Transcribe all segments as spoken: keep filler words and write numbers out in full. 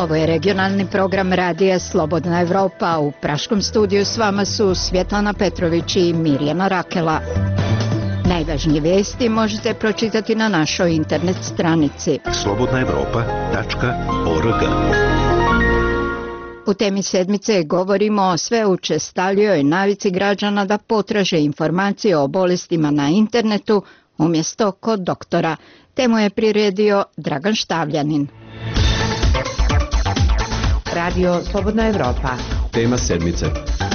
Ovo je regionalni program radija Slobodna Evropa. U praškom studiju s vama su Svjetlana Petrović i Mirjana Rakela. Najvažnije vijesti možete pročitati na našoj internet stranici slobodna evropa tačka org. U temi sedmice govorimo o sve učestalijoj navici građana da potraže informacije o bolestima na internetu umjesto kod doktora. Temu je priredio Dragan Štavljanin. Radio Slobodna Evropa. Tema sedmice.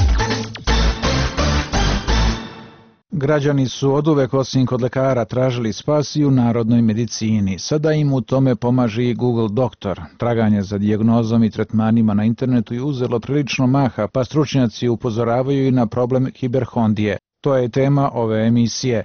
Građani su oduvek osim kod lekara tražili spas i u narodnoj medicini. Sada im u tome pomaže i Google Doktor. Traganje za dijagnozom i tretmanima na internetu je uzelo prilično maha, pa stručnjaci upozoravaju i na problem hiperhondije. To je tema ove emisije.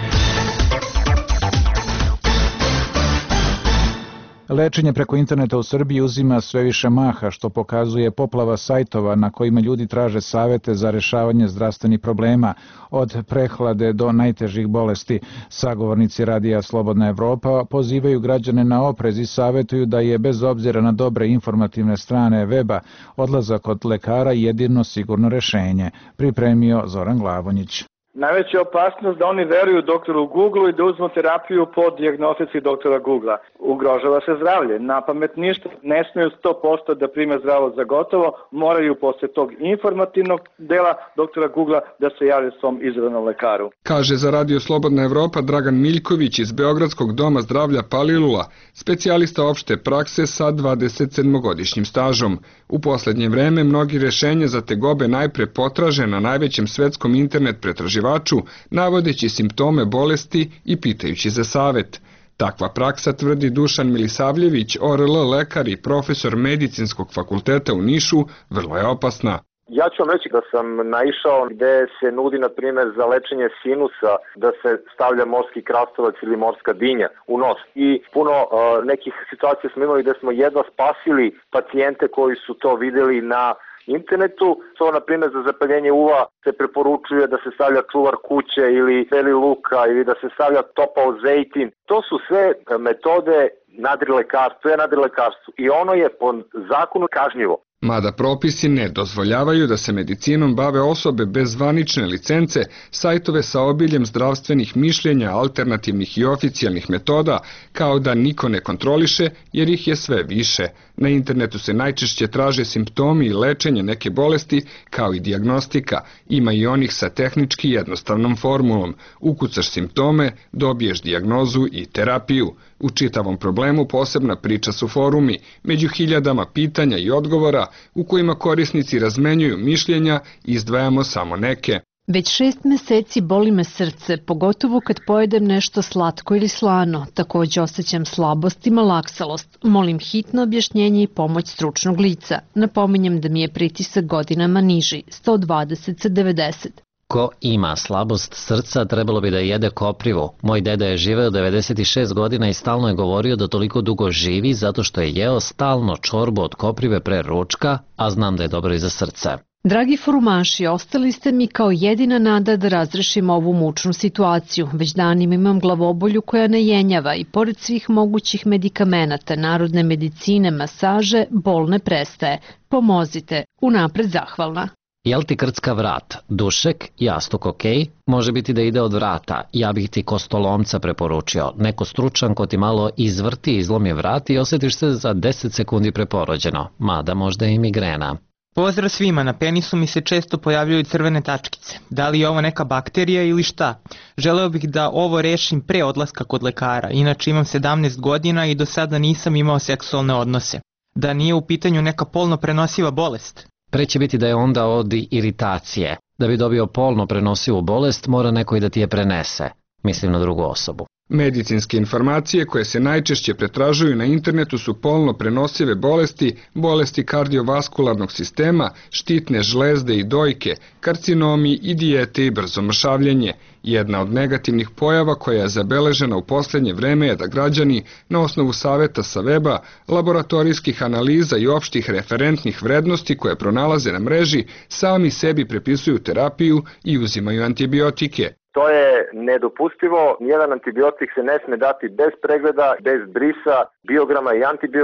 Lečenje preko interneta u Srbiji uzima sve više maha, što pokazuje poplava sajtova na kojima ljudi traže savete za rešavanje zdravstvenih problema, od prehlade do najtežih bolesti. Sagovornici radija Slobodna Evropa pozivaju građane na oprez i savetuju da je, bez obzira na dobre informativne strane weba, odlazak kod lekara jedino sigurno rešenje, pripremio Zoran Glavonjić. Najveća opasnost da oni veruju doktoru Google i da uzmu terapiju po dijagnostici doktora Googlea. Ugrožava se zdravlje. Na pamet ništa. Ne smiju sto posto da prime zdravo za gotovo. Moraju posle tog informativnog dela doktora Googlea da se jave svom izabranom lekaru. Kaže za Radio Slobodna Evropa Dragan Miljković iz Beogradskog doma zdravlja Palilula, specijalista opšte prakse sa dvadesetsedmogodišnjim stažom. U poslednje vreme mnogi rešenja za tegobe najpre potraže na najvećem svetskom internet pretraživaču, navodeći simptome bolesti i pitajući za savet. Takva praksa, tvrdi Dušan Milisavljević, O R L lekar i profesor medicinskog fakulteta u Nišu, vrlo je opasna. Ja ću vam reći da sam naišao gde se nudi, na primjer, za lečenje sinusa da se stavlja morski krastavac ili morska dinja u nos. I puno uh, nekih situacija smo imali gde smo jedva spasili pacijente koji su to videli na internetu. To, na primjer, za zapaljenje uva se preporučuje da se stavlja čuvar kuće ili beli luka ili da se stavlja topao zejtin. To su sve metode nadrilekarstva, je nadrilekarstvo i ono je po zakonu kažnjivo. Mada propisi ne dozvoljavaju da se medicinom bave osobe bez zvanične licence, sajtove sa obiljem zdravstvenih mišljenja, alternativnih i oficijalnih metoda, kao da niko ne kontroliše, jer ih je sve više. Na internetu se najčešće traže simptomi i lečenje neke bolesti, kao i dijagnostika. Ima i onih sa tehnički jednostavnom formulom. Ukucaš simptome, dobiješ dijagnozu i terapiju. U čitavom problemu posebna priča su forumi, među hiljadama pitanja i odgovora u kojima korisnici razmenjuju mišljenja, izdvajamo samo neke. Već šest meseci boli me srce, pogotovo kad pojedem nešto slatko ili slano. Također osjećam slabost i malaksalost. Molim hitno objašnjenje i pomoć stručnog lica. Napominjem da mi je pritisak godinama niži, sto dvadeset sa devedeset. Ko ima slabost srca, trebalo bi da jede koprivu. Moj deda je živeo devedeset šest godina i stalno je govorio da toliko dugo živi zato što je jeo stalno čorbu od koprive pre ručka, a znam da je dobro i za srce. Dragi forumaši, ostali ste mi kao jedina nada da razrešim ovu mučnu situaciju. Već danima imam glavobolju koja ne jenjava i pored svih mogućih medikamenata, narodne medicine, masaže, bol ne prestaje. Pomozite, unapred zahvalna. Jel ti krcka vrat? Dušek, jastuk ok, može biti da ide od vrata. Ja bih ti kostolomca preporučio. Neko stručan ko ti malo izvrti, izlomi vrat i osjetiš se za deset sekundi preporođeno. Mada možda i migrena. Pozdrav svima, na penisu mi se često pojavljaju crvene tačkice. Da li je ovo neka bakterija ili šta? Želeo bih da ovo rešim pre odlaska kod lekara, inače imam sedamnaest godina i do sada nisam imao seksualne odnose. Da nije u pitanju neka polno prenosiva bolest? Pre će biti da je onda od iritacije. Da bi dobio polno prenosivu bolest, mora neko i da ti je prenese. Mislim na drugu osobu. Medicinske informacije koje se najčešće pretražuju na internetu su polno prenosive bolesti, bolesti kardiovaskularnog sistema, štitne žlezde i dojke, karcinomi i dijete i brzo mršavljenje. Jedna od negativnih pojava koja je zabeležena u posljednje vreme je da građani na osnovu saveta sa weba, laboratorijskih analiza i opštih referentnih vrednosti koje pronalaze na mreži sami sebi prepisuju terapiju i uzimaju antibiotike. To je nedopustivo, nijedan antibiotik se ne sme dati bez pregleda, bez brisa, biograma i antibiograma.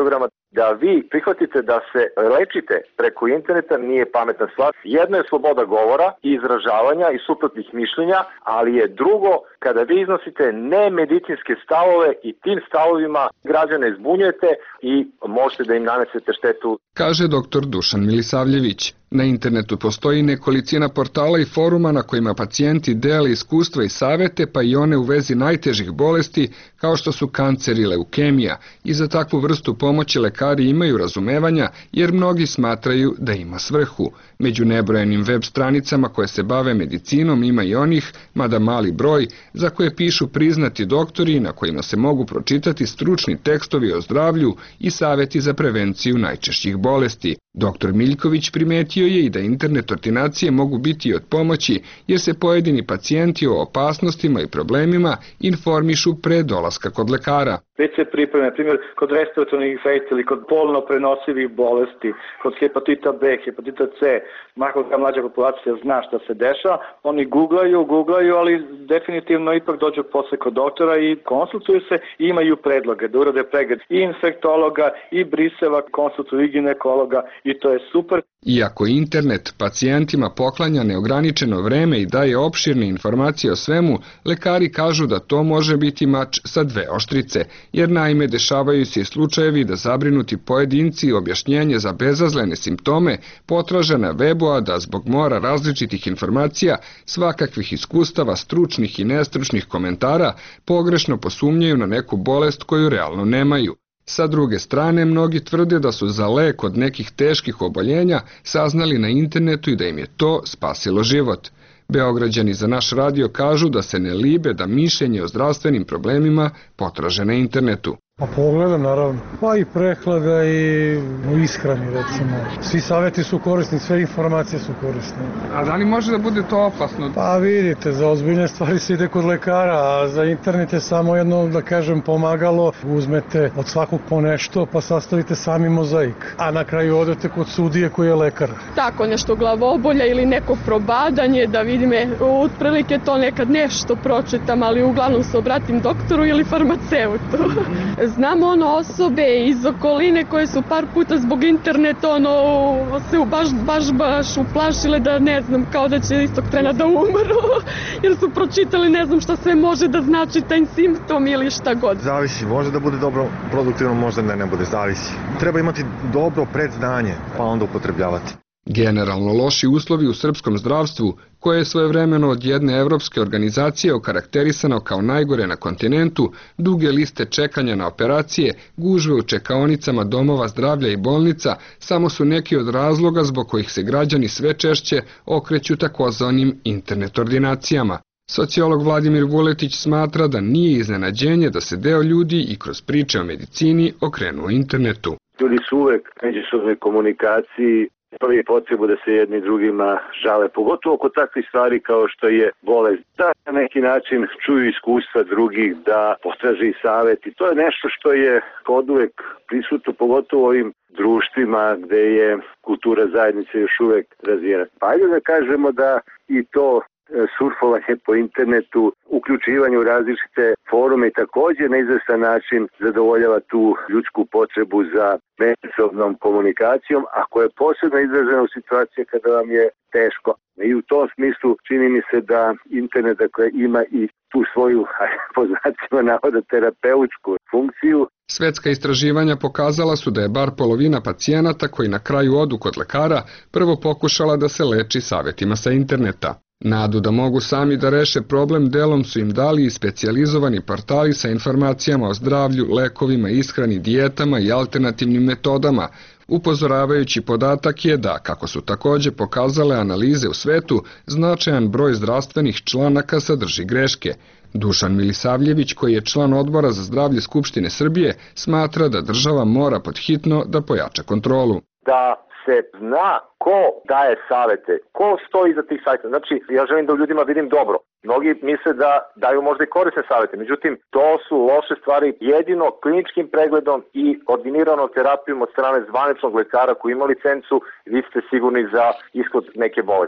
da vi prihvatite da se lečite preko interneta nije pametna stvar. Jedno je sloboda govora i izražavanja i suprotnih mišljenja, ali je drugo kada vi iznosite nemedicinske stavove i tim stavovima građane zbunjujete i možete da im nanesete štetu. Kaže doktor Dušan Milisavljević. Na internetu postoji nekolicina portala i foruma na kojima pacijenti dele iskustva i savete, pa i one u vezi najtežih bolesti kao što su kancer i leukemija, i za takvu vrstu pomoći lekari imaju razumevanja jer mnogi smatraju da ima svrhu. Među nebrojenim web stranicama koje se bave medicinom ima i onih, mada mali broj, za koje pišu priznati doktori na kojima se mogu pročitati stručni tekstovi o zdravlju i saveti za prevenciju najčešćih bolesti. Doktor Miljković primetio je i da internet ordinacije mogu biti od pomoći jer se pojedini pacijenti o opasnostima i problemima informišu pre dolaska kod lekara. Već se pripreme, na primjer, kod respiratornih infekcija ili kod polno prenosivih bolesti, kod hepatita B, hepatita C, makar ta mlađa populacija zna šta se dešava, oni googlaju, googlaju, ali definitivno ipak dođu posle kod doktora i konsultuju se i imaju predloge da urade pregled i infektologa i briseva, konsultuju i ginekologa i to je super. Iako internet pacijentima poklanja neograničeno vreme i daje opširne informacije o svemu, lekari kažu da to može biti mač sa dve oštrice, jer naime dešavaju se i slučajevi da zabrinuti pojedinci objašnjenje za bezazlene simptome potraže na webu, a da zbog mora različitih informacija, svakakvih iskustava, stručnih i nestručnih komentara, pogrešno posumnjaju na neku bolest koju realno nemaju. Sa druge strane, mnogi tvrde da su za lek od nekih teških oboljenja saznali na internetu i da im je to spasilo život. Beograđani za naš radio kažu da se ne libe da mišljenje o zdravstvenim problemima potraže na internetu. Pa pogledam, naravno. Pa i prehlada i u ishrani, recimo. Svi savjeti su korisni, sve informacije su korisne. A da li može da bude to opasno? Pa vidite, za ozbiljne stvari se ide kod lekara, a za internet je samo jedno, da kažem, pomagalo. Uzmete od svakog po nešto, pa sastavite sami mozaik. A na kraju odete kod sudije koji je lekar. Tako, nešto glavobolja ili neko probadanje, da vidim, otprilike to nekad nešto pročitam, ali uglavnom se obratim doktoru ili farmaceutu. Znam ono osobe iz okoline koje su par puta zbog interneta ono se baš, baš, baš uplašile da ne znam, kao da će istog trena da umru, jer su pročitali ne znam šta sve može da znači taj simptom ili šta god. Zavisi, može da bude dobro produktivno, možda ne, ne bude, zavisi. Treba imati dobro predznanje, pa onda upotrebljavati. Generalno loši uslovi u srpskom zdravstvu, koje je svojevremeno od jedne evropske organizacije okarakterisano kao najgore na kontinentu, duge liste čekanja na operacije, gužve u čekaonicama domova zdravlja i bolnica, samo su neki od razloga zbog kojih se građani sve češće okreću takozvanim internet ordinacijama. Sociolog Vladimir Vuletić smatra da nije iznenađenje da se deo ljudi i kroz priče o medicini okrenu internetu. Ljudi su uvek međusobnoj komunikaciji, prvi potrebu da se jedni drugima žale, pogotovo kod takvih stvari kao što je bolest. Da na neki način čuju iskustva drugih, da potraže i savjet i to je nešto što je od uvek prisutno, pogotovo u ovim društvima gde je kultura zajednice još uvek razvijena. Pa ajde da kažemo da i to surfovanje po internetu, uključivanje u različite forume i također na izvestan način zadovoljava tu ljudsku potrebu za međusobnom komunikacijom, a koja je posebno izražena u situaciji kada vam je teško. I u tom smislu čini mi se da internet dakle, ima i tu svoju, po znacima navoda, terapeutsku funkciju. Svetska istraživanja pokazala su da je bar polovina pacijenata koji na kraju odu kod lekara prvo pokušala da se leči savjetima sa interneta. Nadu da mogu sami da reše problem delom su im dali i specijalizovani portali sa informacijama o zdravlju, lekovima, ishrani, dijetama i alternativnim metodama. Upozoravajući podatak je da, kako su također pokazale analize u svetu, značajan broj zdravstvenih članaka sadrži greške. Dušan Milisavljević, koji je član odbora za zdravlje Skupštine Srbije, smatra da država mora podhitno da pojača kontrolu. Da se zna ko daje savete, ko stoji iza tih savjeta. Znači, ja želim da u ljudima vidim dobro. Mnogi misle da daju možda i korisne savjete, međutim, to su loše stvari. Jedino kliničkim pregledom i ordiniranom terapijom od strane zvaničnog lekara koji ima licencu, vi ste sigurni za ishod neke bolesti.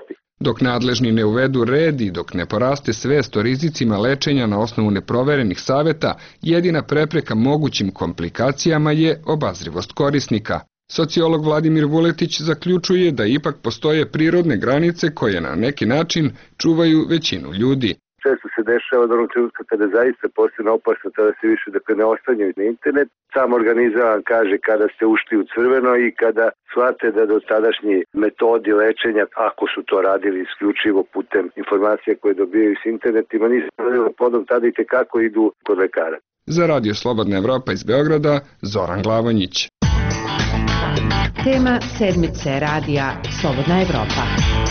Dok nadležni ne uvedu red i dok ne poraste svest o rizicima lečenja na osnovu neproverenih saveta, jedina prepreka mogućim komplikacijama je obazrivost korisnika. Sociolog Vladimir Vuletić zaključuje da ipak postoje prirodne granice koje na neki način čuvaju većinu ljudi. Često se dešava da onog trenutka kada zaista postane opasno, tada se više dakle, ne ostanjaju na internet. Sam organizam vam kaže kada ste ušli u crveno i kada shvate da do tadašnji metodi lečenja, ako su to radili isključivo putem informacija koje dobijaju s internetima, nisu radili podom, tada i tekako idu kod lekara. Za Radio Slobodna Evropa iz Beograda, Zoran Glavonjić. Tema sedmice radija Slobodna Evropa.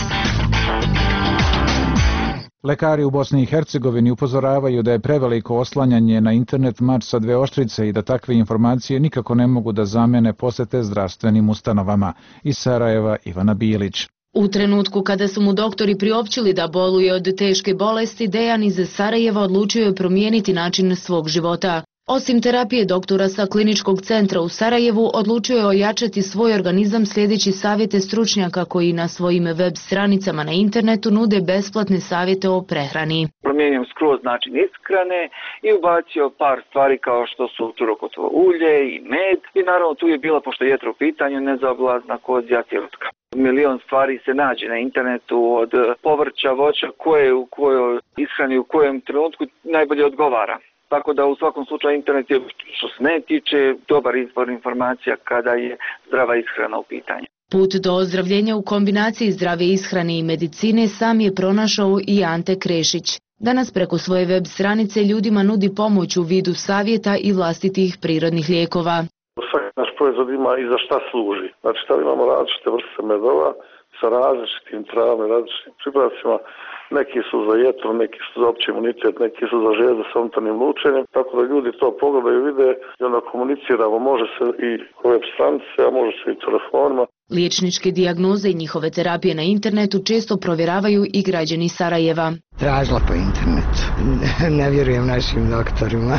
Lekari u Bosni i Hercegovini upozoravaju da je preveliko oslanjanje na internet mač sa dve oštrice i da takve informacije nikako ne mogu da zamene posete zdravstvenim ustanovama. Iz Sarajeva Ivana Bilić. U trenutku kada su mu doktori priopćili da boluje od teške bolesti, Dejan iz Sarajeva odlučio je promijeniti način svog života. Osim terapije doktora sa kliničkog centra u Sarajevu, odlučio je ojačati svoj organizam slijedeći savjete stručnjaka koji na svojim web stranicama na internetu nude besplatne savjete o prehrani. Promijenio skroz način ishrane i ubacio par stvari kao što su turokotovo ulje i med. I naravno tu je bila, pošto je jetra u pitanju, nezaobilazna kozja tjelotka. Milion stvari se nađe na internetu od povrća, voća, koje u kojoj ishrani u kojem trenutku najbolje odgovara. Tako da u svakom slučaju internet je, što se ne tiče, dobar izbor informacija kada je zdrava ishrana u pitanju. Put do ozdravljenja u kombinaciji zdrave ishrane i medicine sam je pronašao i Ante Krešić. Danas preko svoje web stranice ljudima nudi pomoć u vidu savjeta i vlastitih prirodnih lijekova. Svaki naš proizvod ima i za šta služi. Znači, da imamo različite vrste medova sa različitim travama, različitim pripravcima. Neki su za jetru, neki su za opći imunitet, neki su za željezde sa unutarnjim lučenjem. Tako da ljudi to pogledaju, vide i onda komuniciramo. Može se i web stranice, a može se i telefonima. Liječničke dijagnoze i njihove terapije na internetu često provjeravaju i građani Sarajeva. Tražila po internetu. Ne vjerujem našim doktorima.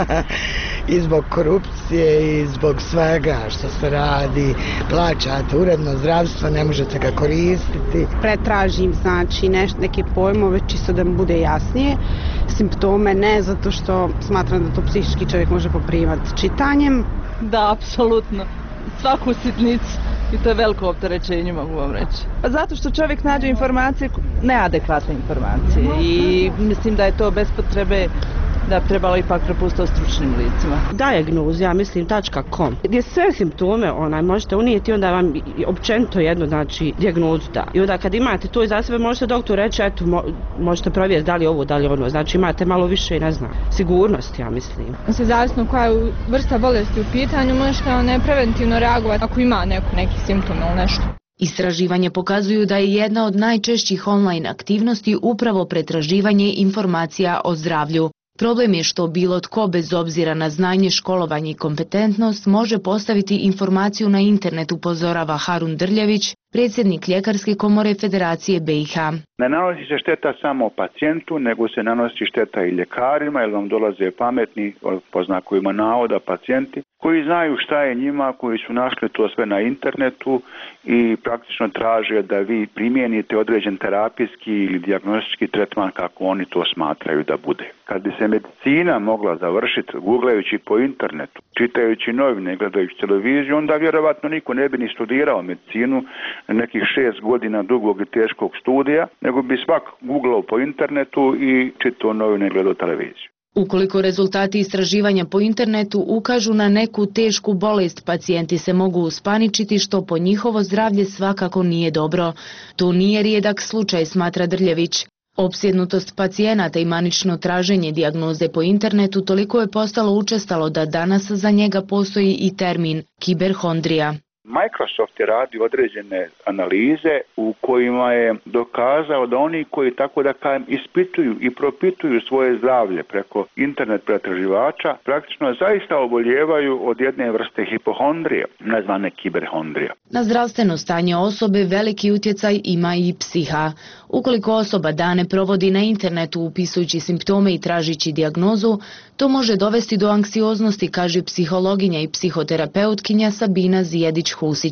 I zbog korupcije i zbog svega što se radi. Plaćate uredno zdravstvo, ne možete ga koristiti. Pretražim znači neš, neke pojmove čisto da mi bude jasnije. Simptome ne, zato što smatram da to psihički čovjek može poprimati čitanjem. Da, apsolutno. Svaku sitnicu. I to je veliko opterećenje, mogu vam reći. Pa zato što čovjek nađe informacije, neadekvatne informacije i mislim da je to bez potrebe da bi trebalo ipak prepustiti stručnim licima. Diagnoz, ja mislim .com, gdje sve simptome onaj, možete unijeti, onda vam općenito jedno, znači, dijagnozu da. I onda kad imate to iza sebe, možete doktor reći, eto, mo, možete provjeriti da li ovo, da li ono, znači imate malo više, ne znam, sigurnosti, ja mislim. Se zavisno koja je vrsta bolesti u pitanju, možete ne preventivno reagovati ako ima neko, neki simptom ili nešto. Istraživanje pokazuju da je jedna od najčešćih online aktivnosti upravo pretraživanje informacija o zdravlju. Problem je što bilo tko bez obzira na znanje, školovanje i kompetentnost može postaviti informaciju na internet, upozorava Harun Drljević, predsjednik Ljekarske komore Federacije B i H. Ne nanosi se šteta samo pacijentu, nego se nanosi šteta i ljekarima, jer vam dolaze pametni, po znakovima navoda, pacijenti, koji znaju šta je njima, koji su našli to sve na internetu i praktično traže da vi primijenite određen terapijski ili dijagnostički tretman kako oni to smatraju da bude. Kad bi se medicina mogla završiti googlajući po internetu, čitajući novine, gledajući televiziju, onda vjerovatno niko ne bi ni studirao medicinu nekih šest godina dugog i teškog studija, nego bi svak googlao po internetu i čitao novine i gledao televiziju. Ukoliko rezultati istraživanja po internetu ukažu na neku tešku bolest, pacijenti se mogu uspaničiti, što po njihovo zdravlje svakako nije dobro. To nije rijedak slučaj, smatra Drljević. Opsjednutost pacijenata i manično traženje dijagnoze po internetu toliko je postalo učestalo da danas za njega postoji i termin kiberhondrija. Microsoft je radio određene analize u kojima je dokazao da oni koji, tako da kažem, ispituju i propituju svoje zdravlje preko internet pretraživača, praktično zaista oboljevaju od jedne vrste hipohondrije, nazvane kiberhondrija. Na zdravstveno stanje osobe veliki utjecaj ima i psiha. Ukoliko osoba dane provodi na internetu upisujući simptome i tražići dijagnozu, to može dovesti do anksioznosti, kaže psihologinja i psihoterapeutkinja Sabina Zijedić-Husić.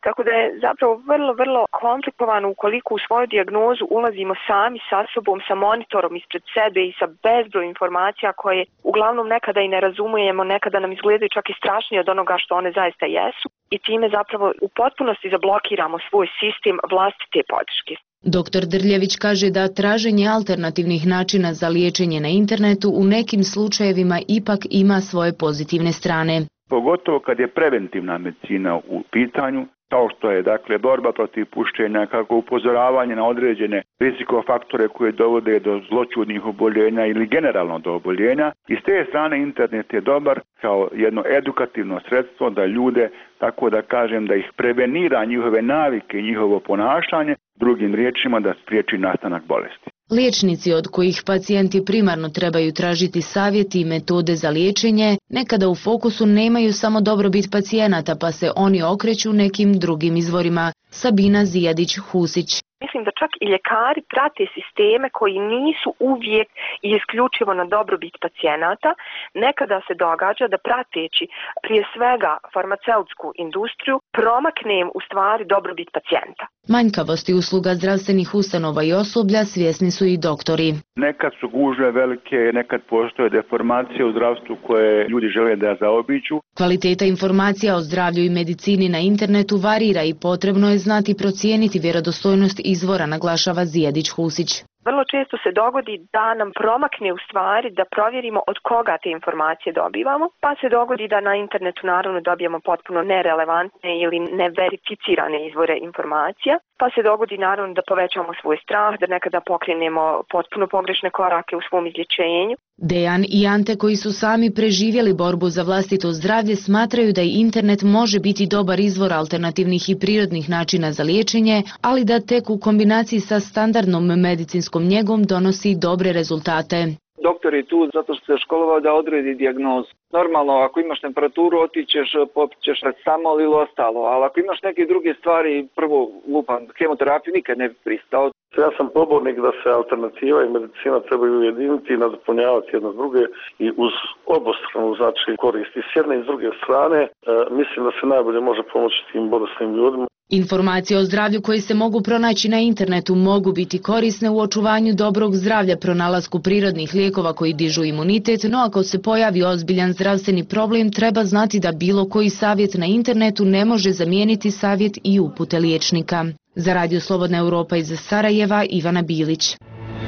Tako da je zapravo vrlo, vrlo komplikovano ukoliko u svoju dijagnozu ulazimo sami sa sobom, sa monitorom ispred sebe i sa bezbroj informacija koje uglavnom nekada i ne razumijemo, nekada nam izgledaju čak i strašnije od onoga što one zaista jesu i time zapravo u potpunosti zablokiramo svoj sistem vlastite podrške. Doktor Drljević kaže da traženje alternativnih načina za liječenje na internetu u nekim slučajevima ipak ima svoje pozitivne strane. Pogotovo kad je preventivna medicina u pitanju, kao što je dakle borba protiv pušenja, kako upozoravanje na određene rizikofaktore koje dovode do zloćudnih oboljenja ili generalno do oboljenja. I s te strane internet je dobar kao jedno edukativno sredstvo da ljude, tako da kažem, da ih prevenira njihove navike i njihovo ponašanje, drugim riječima da spriječi nastanak bolesti. Liječnici od kojih pacijenti primarno trebaju tražiti savjeti i metode za liječenje, nekada u fokusu nemaju samo dobrobit pacijenata pa se oni okreću nekim drugim izvorima. Sabina Zijadić-Husić. Mislim da čak i ljekari prate sisteme koji nisu uvijek i isključivo na dobrobit pacijenata. Nekada se događa da prateći prije svega farmaceutsku industriju promaknem u stvari dobrobit pacijenta. Manjkavosti usluga zdravstvenih ustanova i osoblja svjesni su i doktori. Nekad su gužve velike, nekad postoje deformacije u zdravstvu koje ljudi žele da zaobiđu. Kvaliteta informacija o zdravlju i medicini na internetu varira i potrebno je znati procijeniti vjerodostojnost izvora, naglašava Zijadić-Husić. Vrlo često se dogodi da nam promakne u stvari da provjerimo od koga te informacije dobivamo, pa se dogodi da na internetu naravno dobijemo potpuno nerelevantne ili neverificirane izvore informacija, pa se dogodi naravno da povećamo svoj strah, da nekada pokrenemo potpuno pogrešne korake u svom izlječenju. Dejan i Ante, koji su sami preživjeli borbu za vlastito zdravlje, smatraju da i internet može biti dobar izvor alternativnih i prirodnih načina za liječenje, ali da tek u kombinaciji sa standardnom medicinskom njegom donosi dobre rezultate. Doktor je tu zato što se školovao da odredi dijagnozu. Normalno, ako imaš temperaturu, otićeš, popićeš retamol ili ostalo, ali ako imaš neke druge stvari, prvo lupam, hemoterapiju nikad ne bi pristao. Ja sam pobornik da se alternativa i medicina trebaju ujediniti i nadopunjavati jedno druge i uz obostranu znači koristi s jedne i s druge strane. E, mislim da se najbolje može pomoći tim bolesnim ljudima. Informacije o zdravlju koje se mogu pronaći na internetu mogu biti korisne u očuvanju dobrog zdravlja, pronalasku prirodnih lijekova koji dižu imunitet, no ako se pojavi ozbiljan zdravstveni problem, treba znati da bilo koji savjet na internetu ne može zamijeniti savjet i upute liječnika. Za Radio Slobodna Europa iz Sarajeva, Ivana Bilić.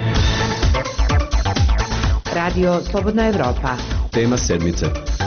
Radio Slobodna Europa. Tema sedmice.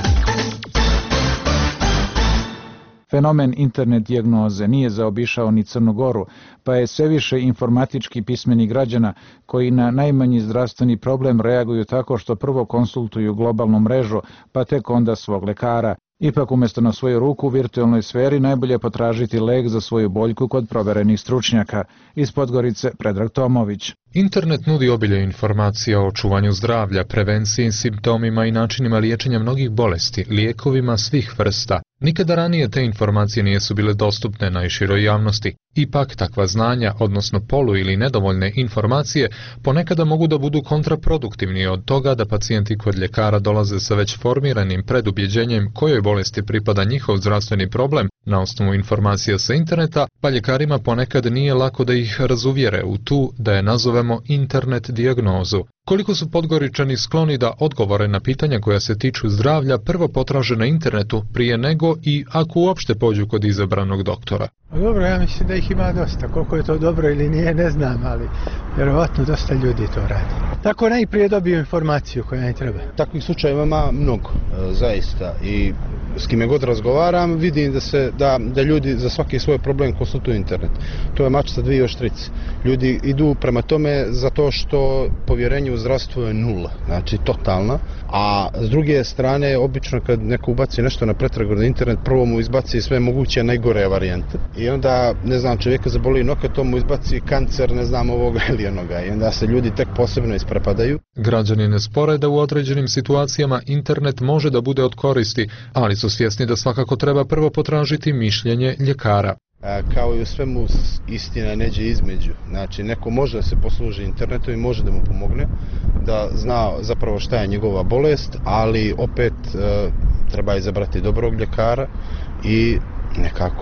Fenomen internet dijagnoze nije zaobišao ni Crnu Goru, pa je sve više informatički pismeni građana koji na najmanji zdravstveni problem reaguju tako što prvo konsultuju globalnu mrežu, pa tek onda svog lekara. Ipak umjesto na svoju ruku u virtualnoj sferi najbolje potražiti lek za svoju boljku kod proverenih stručnjaka. Iz Podgorice Predrag Tomović. Internet nudi obilje informacija o očuvanju zdravlja, prevenciji, simptomima i načinima liječenja mnogih bolesti, lijekovima svih vrsta. Nikada ranije te informacije nisu bile dostupne najširoj javnosti. Ipak takva znanja, odnosno polu ili nedovoljne informacije, ponekada mogu da budu kontraproduktivni od toga da pacijenti kod ljekara dolaze sa već formiranim predubjeđenjem kojoj bolesti pripada njihov zdravstveni problem na osnovu informacija sa interneta, pa ljekarima ponekad nije lako da ih razuvjere u tu, da je nazovemo internet dijagnozu. Koliko su Podgoričani skloni da odgovore na pitanja koja se tiču zdravlja prvo potraže na internetu prije nego i ako uopšte pođu kod izabranog doktora? Dobro, ja mislim da ih ima dosta. Koliko je to dobro ili nije, ne znam, ali vjerovatno dosta ljudi to radi. Tako najprije dobiju informaciju koja ne treba. Takvih slučajeva ima mnogo, zaista. I s kime god razgovaram, vidim da se da, da ljudi za svaki svoj problem konsultuju internet. To je mač sa dvije oštrice. Ljudi idu prema tome zato što povjerenje u zdravstvu je nula, znači totalna. A s druge strane, obično kad neko ubaci nešto na pretragu na internet, prvo mu izbaci sve moguće najgore varijante. I onda, ne znam, čovjeka zaboli nokat, to mu izbaci kancer, ne znam, ovoga ili onoga. I onda se ljudi tek posebno isprepadaju. Građani ne spore da u određenim situacijama internet može da bude od koristi, ali su svjesni da svakako treba prvo potražiti mišljenje ljekara. Kao i u svemu, istina neđe između. Znači, neko može da se posluži internetom i može da mu pomogne, da zna zapravo šta je njegova bolest, ali opet e, treba izabrati dobrog ljekara i nekako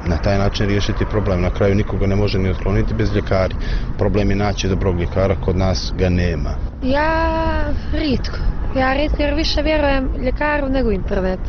na taj način riješiti problem. Na kraju nikoga ne može ni otkloniti bez ljekari. Problem je naći dobrog ljekara, kod nas ga nema. Ja ritko. Ja ritko jer više vjerujem ljekaru nego internet.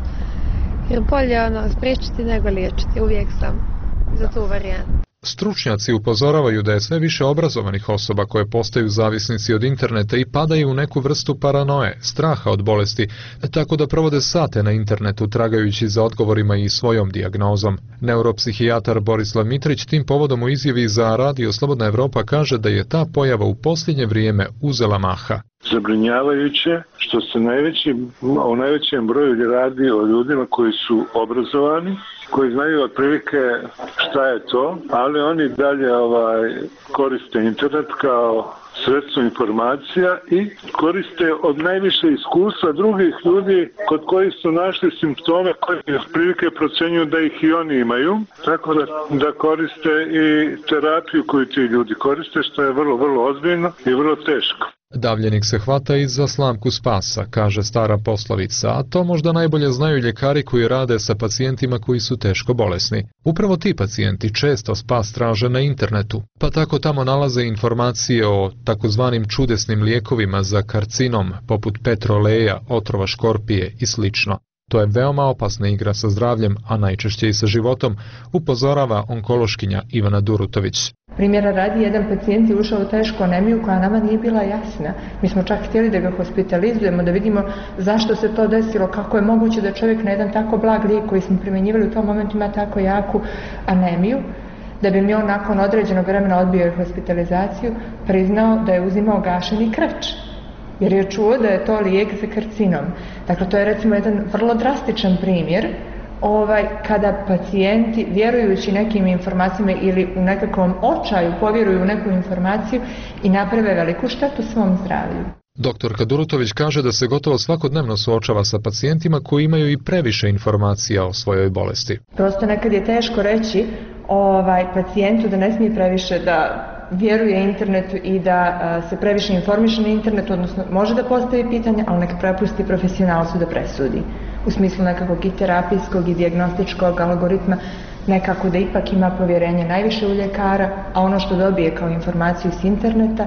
Jer bolje ono spriječiti nego liječiti. Uvijek sam za tu varijantu. Stručnjaci upozoravaju da je sve više obrazovanih osoba koje postaju zavisnici od interneta i padaju u neku vrstu paranoje, straha od bolesti, tako da provode sate na internetu tragajući za odgovorima i svojom dijagnozom. Neuropsihijatar Borislav Mitrić tim povodom u izjavi za Radio Slobodna Evropa kaže da je ta pojava u posljednje vrijeme uzela maha. Zabrinjavajuće što se najveći, u najvećem broju radi o ljudima koji su obrazovani, koji znaju otprilike šta je to, ali oni dalje ovaj, koriste internet kao sredstvo informacija i koriste od najviše iskustva drugih ljudi kod kojih su našli simptome koji otprilike procenjuju da ih i oni imaju, tako da, da koriste i terapiju koju ti ljudi koriste, što je vrlo, vrlo ozbiljno i vrlo teško. Davljenik se hvata i za slamku spasa, kaže stara poslovica, a to možda najbolje znaju ljekari koji rade sa pacijentima koji su teško bolesni. Upravo ti pacijenti često spas traže na internetu, pa tako tamo nalaze informacije o takozvanim čudesnim lijekovima za karcinom, poput petroleja, otrova škorpije i slično. To je veoma opasna igra sa zdravljem, a najčešće i sa životom, upozorava onkološkinja Ivana Durutović. Primjera radi, jedan pacijent je ušao u tešku anemiju koja nama nije bila jasna. Mi smo čak htjeli da ga hospitalizujemo, da vidimo zašto se to desilo, kako je moguće da čovjek na jedan tako blag lijek koji smo primjenjivali u tom momentu ima tako jaku anemiju, da bi mi on nakon određenog vremena odbio hospitalizaciju, priznao da je uzimao gašeni krč, jer je čuo da je to lijek za karcinom. Dakle, to je recimo jedan vrlo drastičan primjer ovaj, kada pacijenti, vjerujući nekim informacijama ili u nekakvom očaju povjeruju u neku informaciju i naprave veliku štetu svom zdravlju. Doktorka Durutović kaže da se gotovo svakodnevno suočava sa pacijentima koji imaju i previše informacija o svojoj bolesti. Prosto nekad je teško reći ovaj, pacijentu da ne smije previše da vjeruje internetu i da a, se previše informiše na internetu, odnosno može da postavi pitanja, ali neka prepusti profesionalcu da presudi. U smislu nekakvog i terapijskog i dijagnostičkog algoritma, nekako da ipak ima povjerenje najviše u ljekara, a ono što dobije kao informaciju s interneta,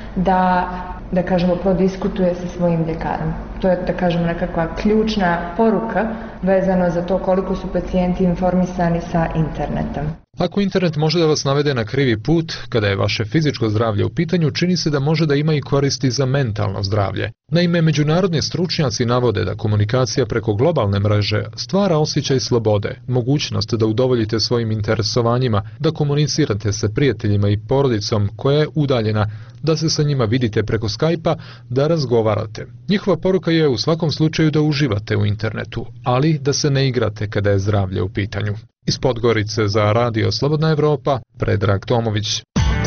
da, da kažemo, prodiskutuje sa svojim ljekarom. To je, da kažemo, nekakva ključna poruka vezano za to koliko su pacijenti informisani sa internetom. Ako internet može da vas navede na krivi put, kada je vaše fizičko zdravlje u pitanju, čini se da može da ima i koristi za mentalno zdravlje. Naime, međunarodni stručnjaci navode da komunikacija preko globalne mreže stvara osjećaj slobode, mogućnost da udovoljite svojim interesovanjima, da komunicirate sa prijateljima i porodicom koja je udaljena, da se sa njima vidite preko Skype-a, da razgovarate. Njihova poruka je u svakom slučaju da uživate u internetu, ali da se ne igrate kada je zdravlje u pitanju. Iz Podgorice za Radio Slobodna Evropa, Predrag Tomović.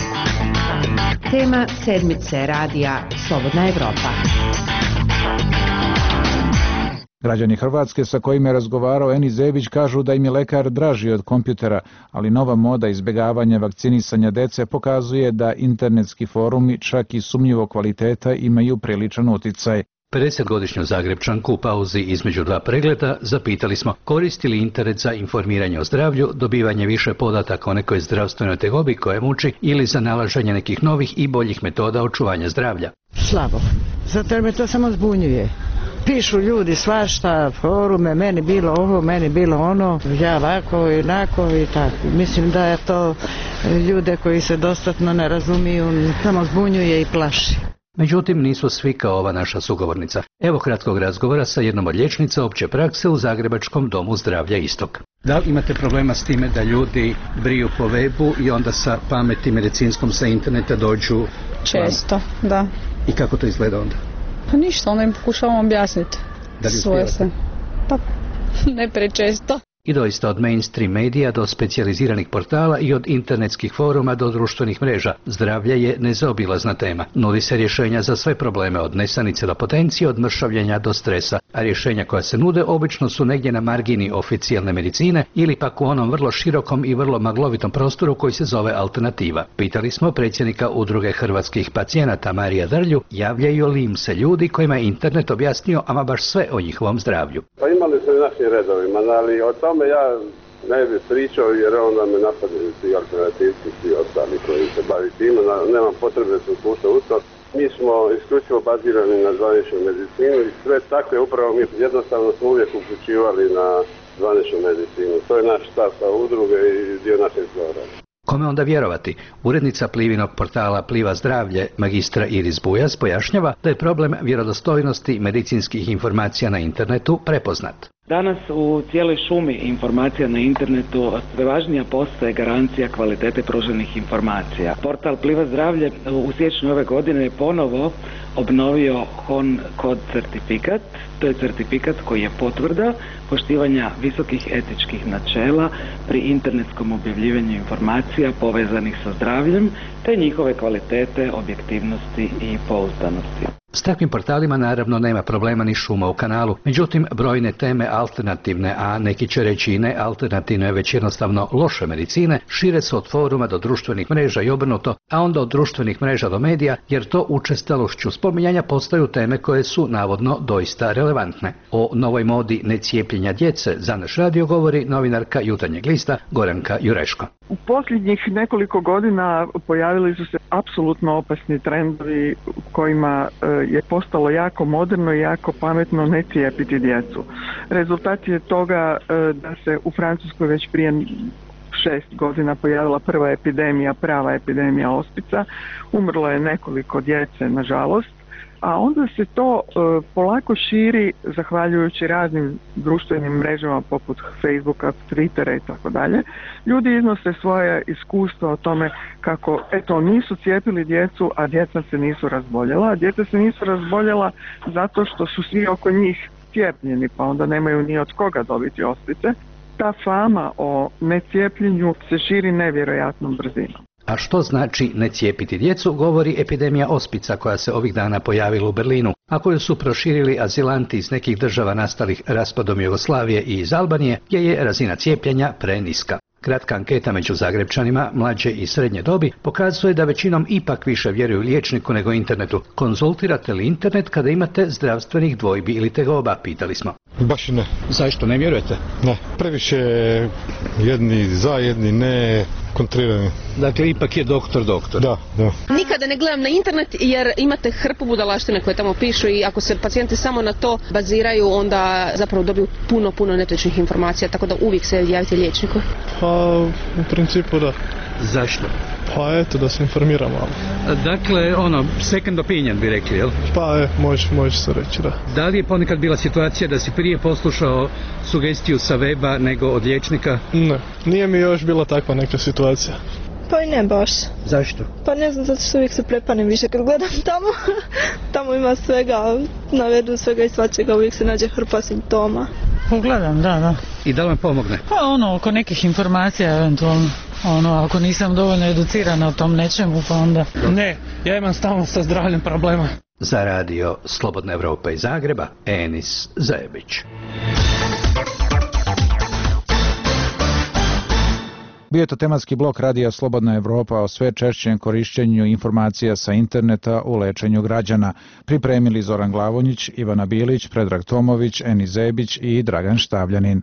Tema sedmice Radija Slobodna Evropa. Građani Hrvatske sa kojima je razgovarao Eni Zebić kažu da im je lekar draži od kompjutera, ali nova moda izbjegavanja vakcinisanja dece pokazuje da internetski forumi, čak i sumnjivo kvaliteta, imaju priličan uticaj. pedesetgodišnju Zagrebčanku u pauzi između dva pregleda zapitali smo koristi li internet za informiranje o zdravlju, dobivanje više podataka o nekoj zdravstvenoj tegobi koje muči ili za nalaženje nekih novih i boljih metoda očuvanja zdravlja. Slabo, zato jer me to samo zbunjuje. Pišu ljudi svašta, forume, meni bilo ovo, meni bilo ono, ja ovako i onako i tako. Mislim da je to ljude koji se dostatno ne razumiju, samo zbunjuje i plaši. Međutim, nisu svi kao ova naša sugovornica. Evo kratkog razgovora sa jednom od liječnica opće prakse u Zagrebačkom domu zdravlja Istok. Da li imate problema s time da ljudi briju po webu i onda sa pameti medicinskom sa interneta dođu? Često, da. I kako to izgleda onda? Pa ništa, onda im pokušavam objasniti. Da li uspijevate? Pa ne prečesto. I doista od mainstream medija do specijaliziranih portala i od internetskih foruma do društvenih mreža, zdravlje je nezaobilazna tema. Nudi se rješenja za sve probleme od nesanice do potencije, od mršavljenja do stresa, a rješenja koja se nude obično su negdje na margini oficijalne medicine ili pak u onom vrlo širokom i vrlo maglovitom prostoru koji se zove alternativa. Pitali smo predsjednika Udruge hrvatskih pacijenata Marija Drlju, javljaju li im se ljudi kojima je internet objasnio ama baš sve o njihovom zdravlju. Pa imali su i našim redovima, ali o tome ja ne bi pričao jer onda me napadaju svi alternativci, svi ostali koji se bavi tim, nemam potrebe da se upušta u to. Mi smo isključivo bazirani na zvaničnu medicinu i sve tako je upravo mi jednostavno smo uvijek uključivali na zvaničnu medicinu. To je naš stav kao udruge i dio našeg programa. Kome onda vjerovati? Urednica Plivinog portala Pliva zdravlje, magistra Iris Bujas, pojašnjava da je problem vjerodostojnosti medicinskih informacija na internetu prepoznat. Danas u cijeloj šumi informacija na internetu sve važnija postaje garancija kvalitete pruženih informacija. Portal Pliva zdravlje u siječnju ove godine je ponovo obnovio H O N kod certifikat. To je certifikat koji je potvrda poštivanja visokih etičkih načela pri internetskom objavljivanju informacija povezanih sa zdravljem te njihove kvalitete, objektivnosti i pouzdanosti. S takvim portalima naravno nema problema ni šuma u kanalu, međutim brojne teme alternativne, a neki će reći i ne alternativne, već jednostavno loše medicine, šire se od foruma do društvenih mreža i obrnuto, a onda od društvenih mreža do medija, jer to učestalošću spominjanja postaju teme koje su navodno doista relevantne. O novoj modi necijepljenja djece za naš radio govori novinarka Jutarnjeg lista Goranka Jureško. U posljednjih nekoliko godina pojavili su se apsolutno opasni trendovi kojima je postalo jako moderno i jako pametno ne cijepiti djecu. Rezultat je toga da se u Francuskoj već prije šest godina pojavila prva epidemija, prava epidemija ospica. Umrlo je nekoliko djece, nažalost. A onda se to e, polako širi zahvaljujući raznim društvenim mrežama poput Facebooka, Twittera i tako dalje. Ljudi iznose svoje iskustva o tome kako eto nisu cijepili djecu, a djeca se nisu razboljela. A djeca se nisu razboljela zato što su svi oko njih cijepljeni, pa onda nemaju ni od koga dobiti ospice. Ta fama o necijepljenju se širi nevjerojatnom brzinom. A što znači ne cijepiti djecu, govori epidemija ospica koja se ovih dana pojavila u Berlinu, a koju su proširili azilanti iz nekih država nastalih raspadom Jugoslavije i iz Albanije, gdje je razina cijepljenja preniska. Kratka anketa među Zagrebčanima, mlađe i srednje dobi, pokazuje da većinom ipak više vjeruju liječniku nego internetu. Konzultirate li internet kada imate zdravstvenih dvojbi ili tegoba, pitali smo. Baš i ne. Zašto ne vjerujete? Ne, previše jedni za, jedni ne, kontrirani. Dakle, ipak je doktor doktor. Da, da. Nikada ne gledam na internet jer imate hrpu budalaštine koje tamo pišu i ako se pacijenti samo na to baziraju, onda zapravo dobiju puno, puno netočnih informacija, tako da uvijek se javite liječniku. Pa, u principu da. Zašto? Pa eto, da se informiramo. Dakle, ono, second opinion bi rekli, jel? Pa je, može, može se reći, da. Da li je ponekad bila situacija da si prije poslušao sugestiju sa weba nego od liječnika? Ne, nije mi još bila takva neka situacija. Pa i ne baš. Zašto? Pa ne znam, zato što uvijek se prepanem više kad gledam tamo. Tamo ima svega, navedu svega i svačega, uvijek se nađe hrpa simptoma. Pogledam, da, da. I da li vam pomogne? Pa ono, oko nekih informacija eventualno. Ono, ako nisam dovoljno educirana o tom nečemu, pa onda... Ne, ja imam stalno sa zdravljem problema. Za radio Slobodna Evropa iz Zagreba, Enis Zajebić. Bio je to tematski blok radija Slobodna Evropa o sve češćem korišćenju informacija sa interneta u lečenju građana. Pripremili Zoran Glavonjić, Ivana Bilić, Predrag Tomović, Enis Zebić i Dragan Štavljanin.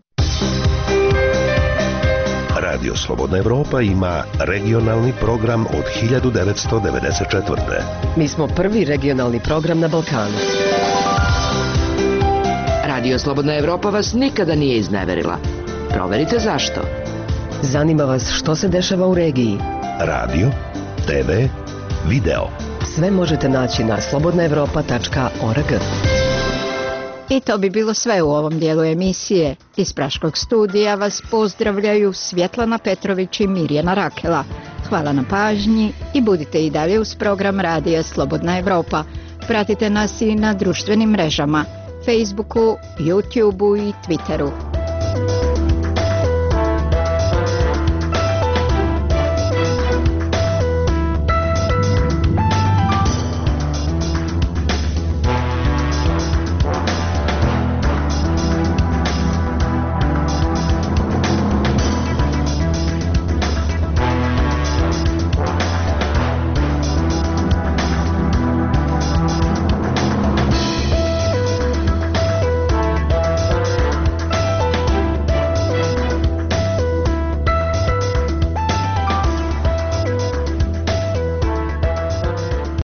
Radio Slobodna Evropa ima regionalni program od hiljadu devetsto devedeset četvrte. Mi smo prvi regionalni program na Balkanu. Radio Slobodna Evropa vas nikada nije izneverila. Proverite zašto. Zanima vas što se dešava u regiji. Radio, te ve, video. Sve možete naći na slobodna evropa tačka org. I to bi bilo sve u ovom dijelu emisije. Iz Praškog studija vas pozdravljaju Svjetlana Petrović i Mirjana Rakela. Hvala na pažnji i budite i dalje uz program Radija Slobodna Evropa. Pratite nas i na društvenim mrežama, Facebooku, YouTubeu i Twitteru.